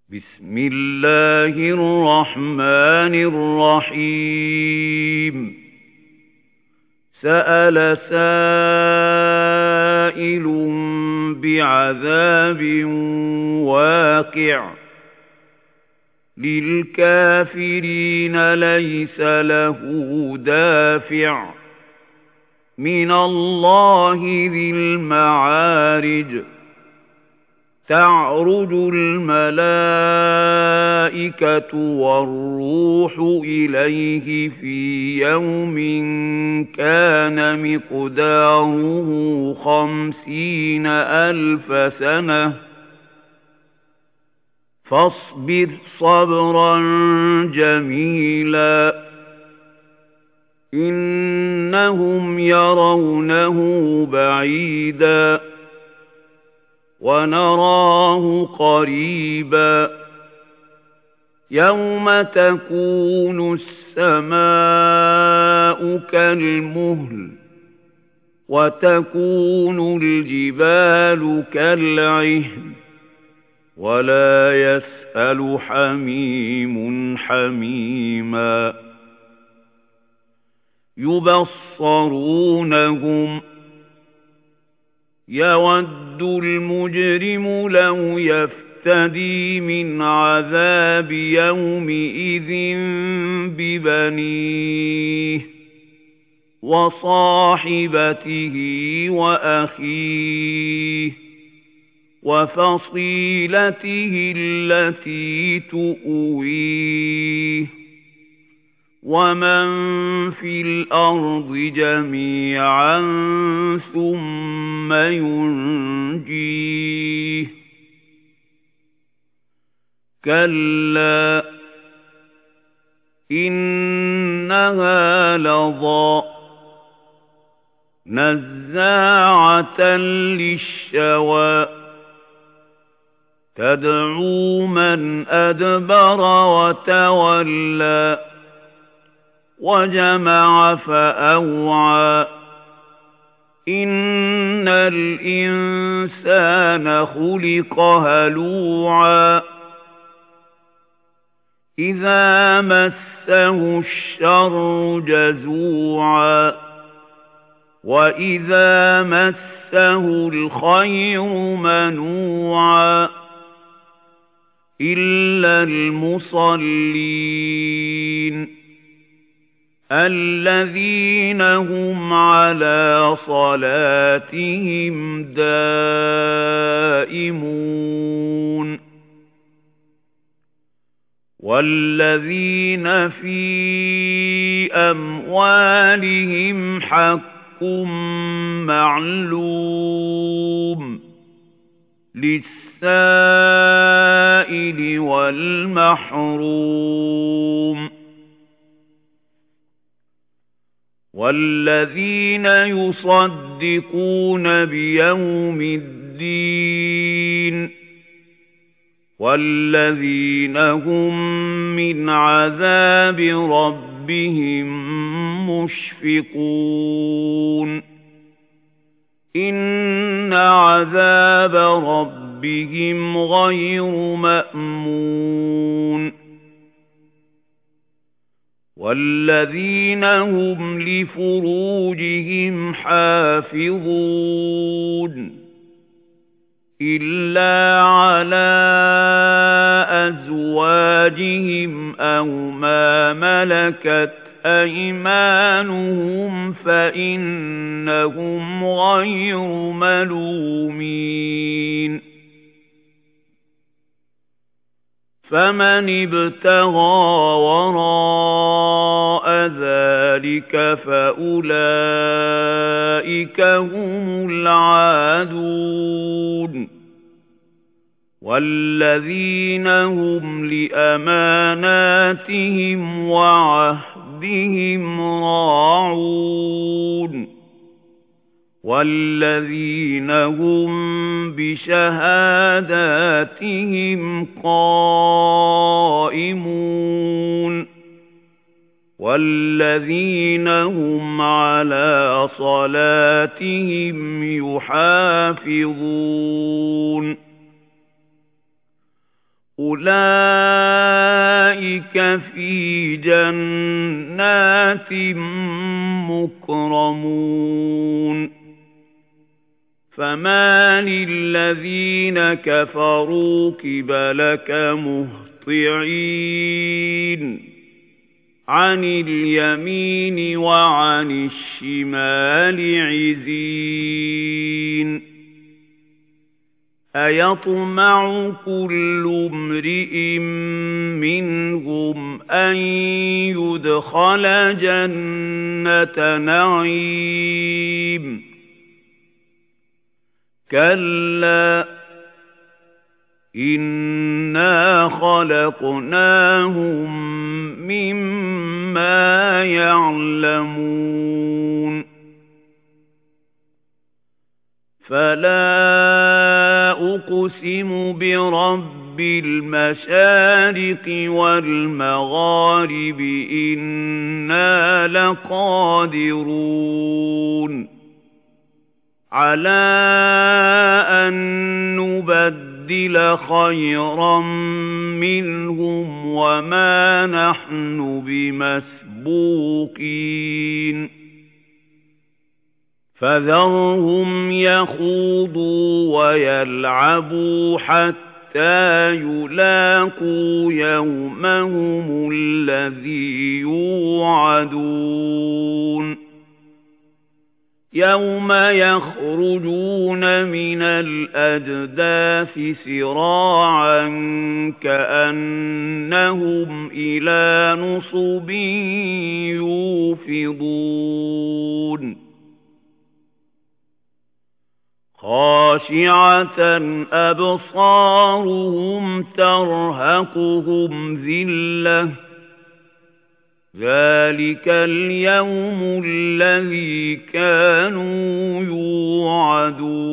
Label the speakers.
Speaker 1: بسم الله الرحمن الرحيم سأل سائل بعذاب واقع للكافرين ليس له دافع من الله ذي المعارج تعرج الملائكة والروح إليه في يوم كان مقداره 50,000 سنة فاصبر صبرا جميلا إنهم يرونه بعيدا ونراه قريبا يوم تكون السماء كالمهل وتكون الجبال كالعهن ولا يسأل حميم حميما يبصرونهم يود المجرم لو يفتدي من عذاب يومئذ ببنيه وصاحبته وأخيه وفصيلته التي تؤويه ومن في الأرض جميعا ثم ينجيه كلا إنها لظى نزاعة للشوى تدعو من أدبر وتولى وجمع فأوعى إن الإنسان خلق هلوعا إذا مسه الشر جزوعا وإذا مسه الخير منوعا إلا المصلين الذين هم على صلاتهم دائمون والذين في أموالهم حق معلوم للسائل والمحروم والذين يصدقون بيوم الدين والذين هم من عذاب ربهم مشفقون إن عذاب ربهم غير مأمون والذين هم لفروجهم حافظون إلا على أزواجهم أو ما ملكت أيمانهم فإنهم غير ملومين فمن ابتغى وراء ذلك فأولئك هم العادون والذين هم لأماناتهم وعهدهم راعون والذين هم بشهاداتهم قائمون والذين هم على صلاتهم يحافظون أولئك في جنات مكرمون فما للذين كفروا قبلك مهطعين عن اليمين وعن الشمال عزين أيطمع كل امرئ منهم أن يدخل جنة نعيم كلا إنا خلقناهم مما يعلمون فلا أقسم برب المشارق والمغارب إنا لقادرون على أن نبدل خيرا منهم وما نحن بمسبوقين فذرهم يخوضوا ويلعبوا حتى يلاقوا يومهم الذي يوعدون يوم يخرجون من الأجداث سراعا كأنهم إلى نصب يوفضون خاشعة أبصارهم ترهقهم ذلة ذلك اليوم الذي كانوا يوعدون